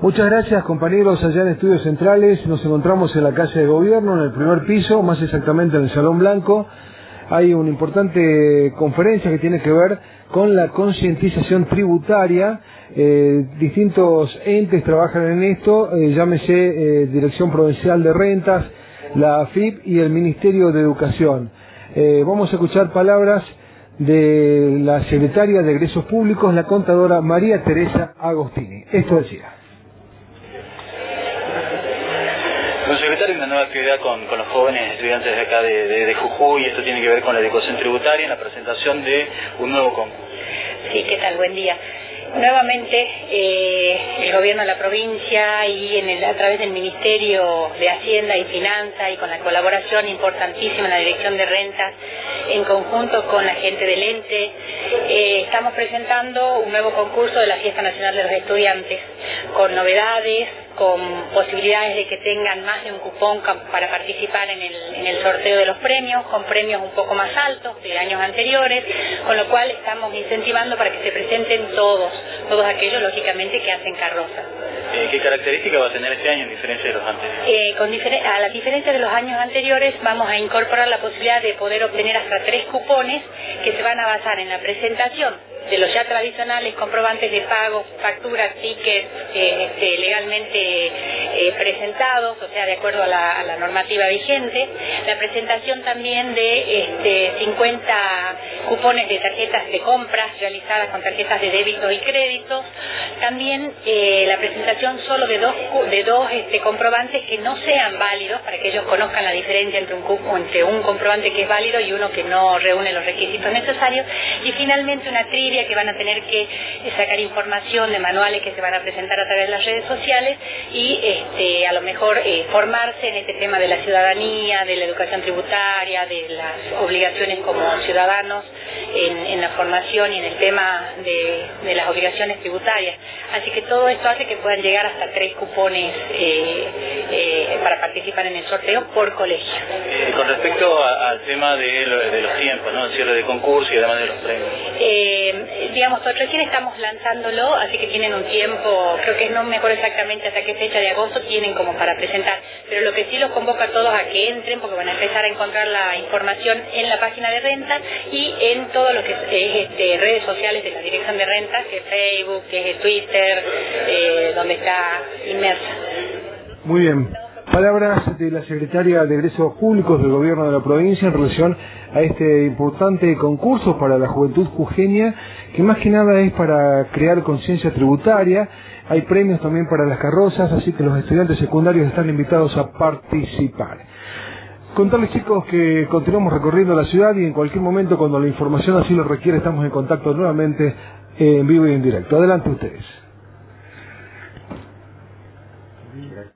Muchas gracias, compañeros, allá en Estudios Centrales. Nos encontramos en la Casa de Gobierno, en el primer piso, más exactamente en el Salón Blanco. Hay una importante conferencia que tiene que ver con la concientización tributaria. Distintos entes trabajan en esto, llámese Dirección Provincial de Rentas, la AFIP y el Ministerio de Educación. Vamos a escuchar palabras de la secretaria de Egresos Públicos, la contadora María Teresa Agostini. Esto decía. Bueno, secretario, una nueva actividad con los jóvenes estudiantes de acá de Jujuy, y esto tiene que ver con la adecuación tributaria en la presentación de un nuevo concurso. Sí, ¿qué tal? Buen día. Nuevamente, el gobierno de la provincia y a través del Ministerio de Hacienda y Finanzas y con la colaboración importantísima en la Dirección de Rentas, en conjunto con la gente del ente, estamos presentando un nuevo concurso de la Fiesta Nacional de los Estudiantes, con novedades, con posibilidades de que tengan más de un cupón para participar en el sorteo de los premios, con premios un poco más altos de años anteriores, con lo cual estamos incentivando para que se presenten todos aquellos, lógicamente, que hacen carroza. ¿Qué característica va a tener este año en diferencia de los anteriores? A la diferencia de los años anteriores, vamos a incorporar la posibilidad de poder obtener hasta 3 cupones que se van a basar en la presentación de los ya tradicionales comprobantes de pago, facturas, tickets legalmente presentados, o sea, de acuerdo a la normativa vigente, la presentación también de 50 cupones de tarjetas de compras realizadas con tarjetas de débito y créditos, también la presentación solo de dos comprobantes que no sean válidos, para que ellos conozcan la diferencia entre un comprobante que es válido y uno que no reúne los requisitos necesarios, y finalmente una trivia que van a tener que sacar información de manuales que se van a presentar a través de las redes sociales y a lo mejor formarse en este tema de la ciudadanía, de la educación tributaria, de las obligaciones como ciudadanos en la formación y en el tema de las obligaciones tributarias. Así que todo esto hace que puedan llegar hasta 3 cupones para participar en el sorteo por colegio. Con respecto al tema de los tiempos, ¿no? El cierre de concurso y además de los premios. Digamos, recién estamos lanzándolo, así que tienen un tiempo, creo que no me acuerdo exactamente hasta qué fecha de agosto tienen como para presentar, pero lo que sí los convoco a todos a que entren, porque van a empezar a encontrar la información en la página de rentas y en todo lo que es redes sociales de la Dirección de Rentas, que es Facebook, que es Twitter, donde está inmersa. Muy bien. Palabras de la secretaria de Egresos Públicos del Gobierno de la provincia en relación a este importante concurso para la juventud jujeña, que más que nada es para crear conciencia tributaria. Hay premios también para las carrozas, así que los estudiantes secundarios están invitados a participar. Contarles, chicos, que continuamos recorriendo la ciudad y en cualquier momento, cuando la información así lo requiere, estamos en contacto nuevamente en vivo y en directo. Adelante ustedes.